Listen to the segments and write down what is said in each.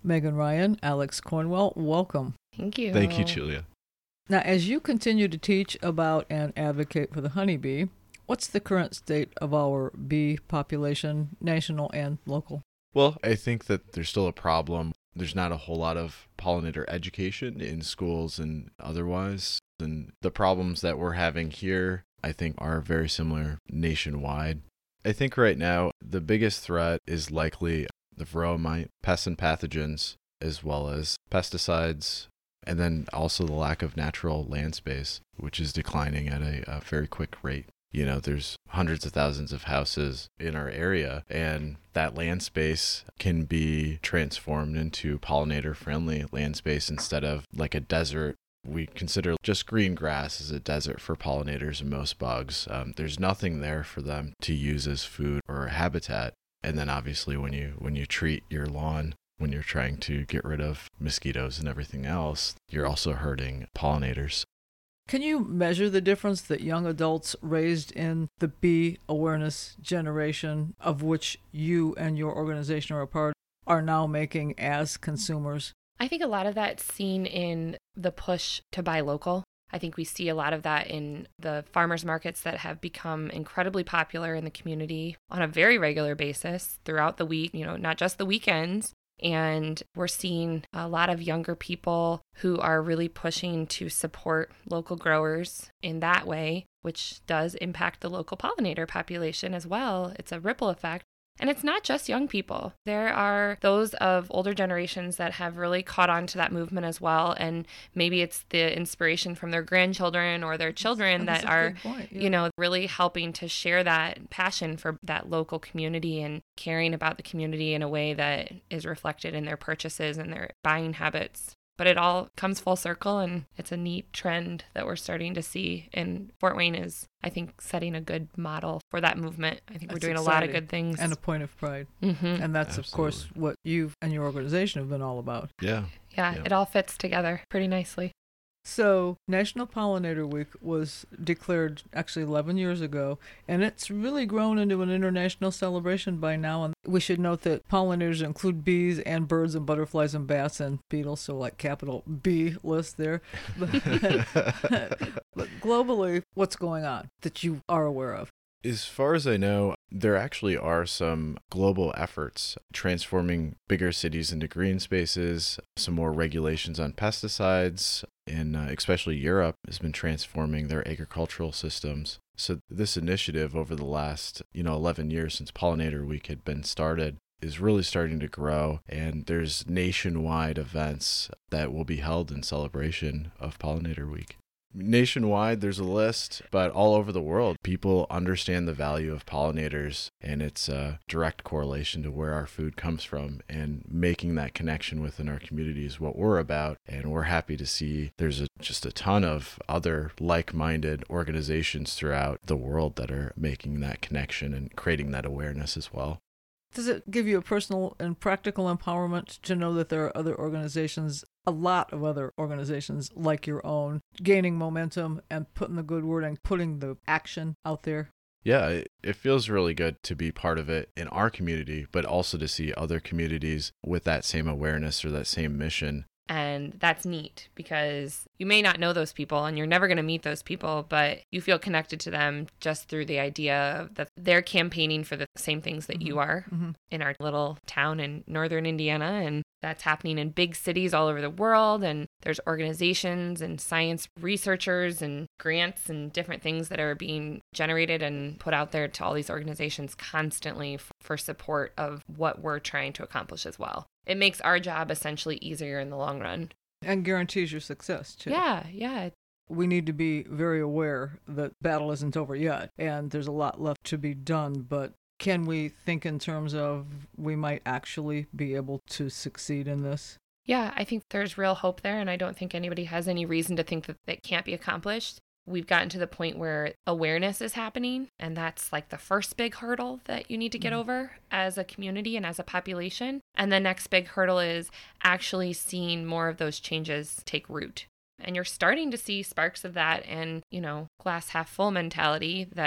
Megan Ryan, Alex Cornwell, welcome. Thank you. Thank you, Julia. Now, as you continue to teach about and advocate for the honeybee, what's the current state of our bee population, national and local? Well, I think that there's still a problem. There's not a whole lot of pollinator education in schools and otherwise. And the problems that we're having here, I think, are very similar nationwide. I think right now, the biggest threat is likely the varroa mite, pests and pathogens, as well as pesticides, and then also the lack of natural land space, which is declining at a very quick rate. You know, there's hundreds of thousands of houses in our area, and that land space can be transformed into pollinator-friendly land space instead of like a desert. We consider just green grass as a desert for pollinators and most bugs. There's nothing there for them to use as food or habitat. And then obviously when you treat your lawn, when you're trying to get rid of mosquitoes and everything else, you're also hurting pollinators. Can you measure the difference that young adults raised in the bee awareness generation, of which you and your organization are a part, are now making as consumers? I think a lot of that's seen in the push to buy local. I think we see a lot of that in the farmers markets that have become incredibly popular in the community on a very regular basis throughout the week, not just the weekends. And we're seeing a lot of younger people who are really pushing to support local growers in that way, which does impact the local pollinator population as well. It's a ripple effect. And it's not just young people. There are those of older generations that have really caught on to that movement as well. And maybe it's the inspiration from their grandchildren or their children that are, really helping to share that passion for that local community and caring about the community in a way that is reflected in their purchases and their buying habits. But it all comes full circle, and it's a neat trend that we're starting to see. And Fort Wayne is, I think, setting a good model for that movement. I think we're doing a lot of good things. And a point of pride. Mm-hmm. And that's, Absolutely. Of course, what you and your organization have been all about. Yeah, it all fits together pretty nicely. So National Pollinator Week was declared actually 11 years ago, and it's really grown into an international celebration by now. And we should note that pollinators include bees and birds and butterflies and bats and beetles, so like capital B list there. But globally, what's going on that you are aware of? As far as I know, there actually are some global efforts transforming bigger cities into green spaces, some more regulations on pesticides, and especially Europe has been transforming their agricultural systems. So this initiative over the last 11 years since Pollinator Week had been started is really starting to grow, and there's nationwide events that will be held in celebration of Pollinator Week. Nationwide, there's a list, but all over the world, people understand the value of pollinators, and it's a direct correlation to where our food comes from, and making that connection within our community is what we're about. And we're happy to see there's just a ton of other like-minded organizations throughout the world that are making that connection and creating that awareness as well. Does it give you a personal and practical empowerment to know that there are other organizations, a lot of other organizations like your own, gaining momentum and putting the good word and putting the action out there? Yeah, it feels really good to be part of it in our community, but also to see other communities with that same awareness or that same mission. And that's neat because you may not know those people and you're never going to meet those people, but you feel connected to them just through the idea that they're campaigning for the same things that you are in our little town in northern Indiana. And that's happening in big cities all over the world. And there's organizations and science researchers and grants and different things that are being generated and put out there to all these organizations constantly for support of what we're trying to accomplish as well. It makes our job essentially easier in the long run. And guarantees your success, too. Yeah. We need to be very aware that battle isn't over yet, and there's a lot left to be done, but can we think in terms of we might actually be able to succeed in this? Yeah, I think there's real hope there, and I don't think anybody has any reason to think that it can't be accomplished. We've gotten to the point where awareness is happening, and that's like the first big hurdle that you need to get over as a community and as a population. And the next big hurdle is actually seeing more of those changes take root. And you're starting to see sparks of that and, glass half full mentality that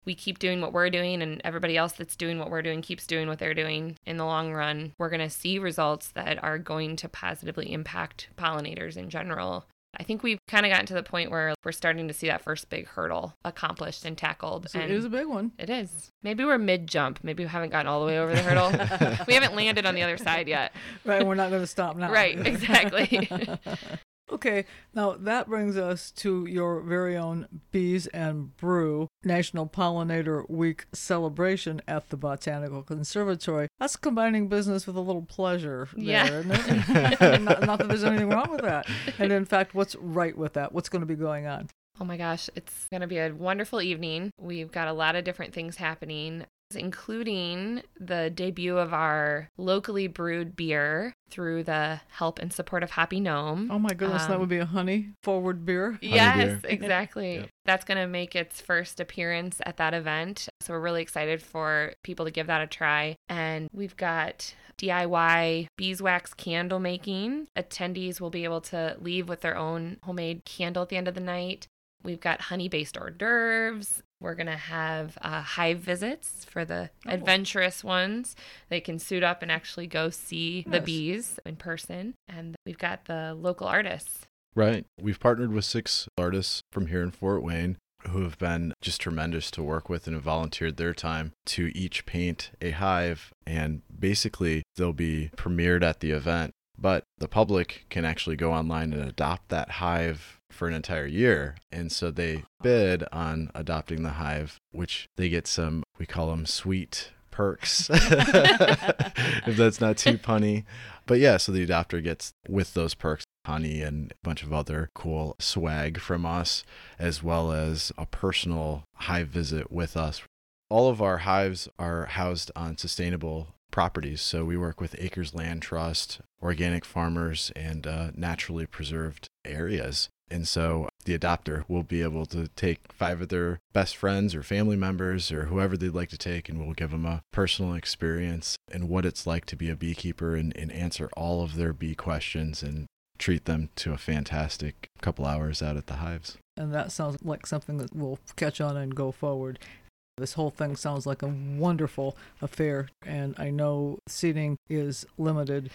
we keep doing what we're doing and everybody else that's doing what we're doing keeps doing what they're doing, in the long run, we're going to see results that are going to positively impact pollinators in general. I think we've kind of gotten to the point where we're starting to see that first big hurdle accomplished and tackled. So it is a big one. It is. Maybe we're mid-jump. Maybe we haven't gotten all the way over the hurdle. We haven't landed on the other side yet. Right, we're not going to stop now. Right, exactly. Okay, now that brings us to your very own Bees and Brew National Pollinator Week celebration at the Botanical Conservatory. That's combining business with a little pleasure there, isn't it? not that there's anything wrong with that. And in fact, what's right with that? What's going to be going on? Oh my gosh, it's going to be a wonderful evening. We've got a lot of different things happening, including the debut of our locally brewed beer through the help and support of Hoppy Gnome. Oh my goodness, that would be a honey-forward beer? Yes, exactly. Yep. That's going to make its first appearance at that event. So we're really excited for people to give that a try. And we've got DIY beeswax candle making. Attendees will be able to leave with their own homemade candle at the end of the night. We've got honey-based hors d'oeuvres. We're going to have hive visits for the adventurous ones. They can suit up and actually go see the bees in person. And we've got the local artists. Right. We've partnered with 6 artists from here in Fort Wayne who have been just tremendous to work with and have volunteered their time to each paint a hive. And basically, they'll be premiered at the event. But the public can actually go online and adopt that hive for an entire year. And so they bid on adopting the hive, which they get some, we call them sweet perks, if that's not too punny. But yeah, so the adopter gets, with those perks, honey and a bunch of other cool swag from us, as well as a personal hive visit with us. All of our hives are housed on sustainable properties. So we work with Acres Land Trust, organic farmers, and naturally preserved areas. And so the adopter will be able to take 5 of their best friends or family members or whoever they'd like to take, and we'll give them a personal experience and what it's like to be a beekeeper and answer all of their bee questions and treat them to a fantastic couple hours out at the hives. And that sounds like something that will catch on and go forward. This whole thing sounds like a wonderful affair, and I know seating is limited,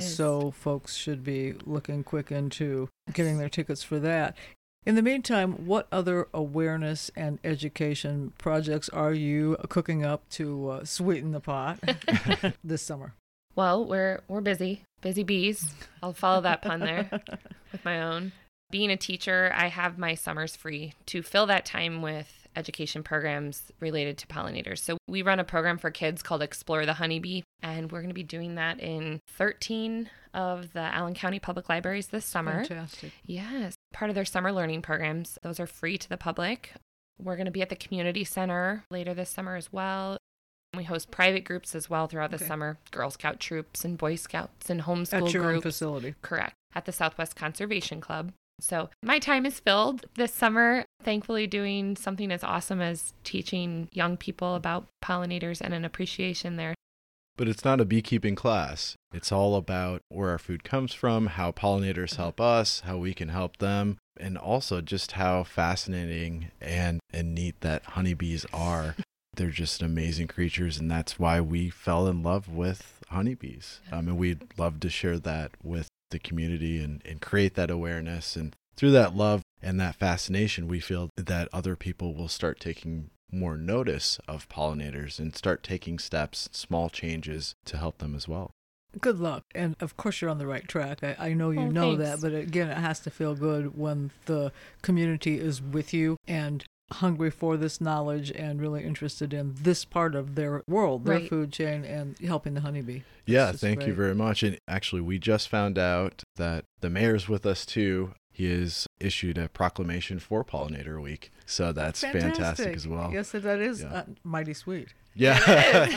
so folks should be looking quick into getting their tickets for that. In the meantime, what other awareness and education projects are you cooking up to sweeten the pot this summer? Well, we're busy bees. I'll follow that pun there with my own. Being a teacher, I have my summers free to fill that time with education programs related to pollinators. So we run a program for kids called Explore the Honeybee, and we're going to be doing that in 13 of the Allen County Public Libraries this summer. Fantastic. Yes, part of their summer learning programs. Those are free to the public. We're going to be at the community center later this summer as well. We host private groups as well throughout the summer, Girl Scout troops and Boy Scouts and homeschool groups. At your own facility. Correct. At the Southwest Conservation Club. So my time is filled this summer, thankfully doing something as awesome as teaching young people about pollinators and an appreciation there. But it's not a beekeeping class. It's all about where our food comes from, how pollinators help us, how we can help them, and also just how fascinating and neat that honeybees are. They're just amazing creatures, and that's why we fell in love with honeybees. And we'd love to share that with the community and create that awareness. And through that love and that fascination, we feel that other people will start taking more notice of pollinators and start taking steps, small changes to help them as well. Good luck. And of course you're on the right track. I know you know thanks. that, but again, it has to feel good when the community is with you and hungry for this knowledge and really interested in this part of their world, their food chain, and helping the honeybee. Yeah, thank you very much. And actually, we just found out that the mayor's with us too. He has issued a proclamation for Pollinator Week. So that's fantastic as well. Yes, that is mighty sweet. Yeah.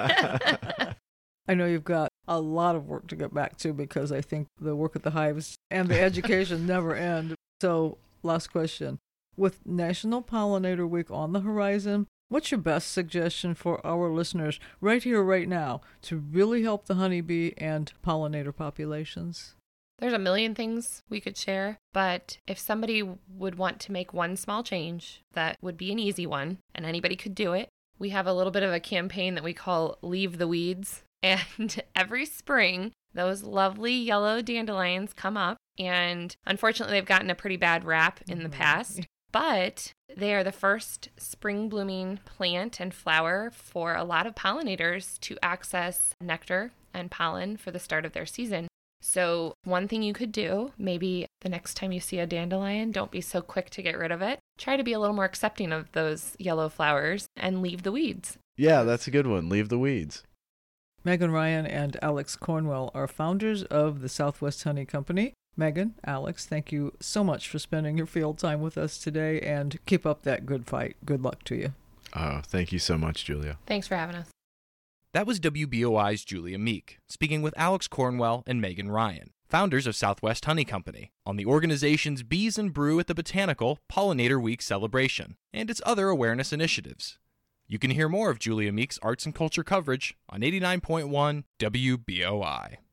Yeah. I know you've got a lot of work to get back to because I think the work at the hives and the education never end. So, last question. With National Pollinator Week on the horizon, what's your best suggestion for our listeners right here, right now, to really help the honeybee and pollinator populations? There's a million things we could share, but if somebody would want to make one small change, that would be an easy one, and anybody could do it. We have a little bit of a campaign that we call Leave the Weeds, and every spring, those lovely yellow dandelions come up, and unfortunately, they've gotten a pretty bad rap in the past, but they are the first spring blooming plant and flower for a lot of pollinators to access nectar and pollen for the start of their season. So one thing you could do, maybe the next time you see a dandelion, don't be so quick to get rid of it. Try to be a little more accepting of those yellow flowers and leave the weeds. Yeah, that's a good one. Leave the weeds. Megan Ryan and Alex Cornwell are founders of the Southwest Honey Company. Megan, Alex, thank you so much for spending your field time with us today, and keep up that good fight. Good luck to you. Oh, thank you so much, Julia. Thanks for having us. That was WBOI's Julia Meek, speaking with Alex Cornwell and Megan Ryan, founders of Southwest Honey Company, on the organization's Bees and Brew at the Botanical Pollinator Week celebration and its other awareness initiatives. You can hear more of Julia Meek's arts and culture coverage on 89.1 WBOI.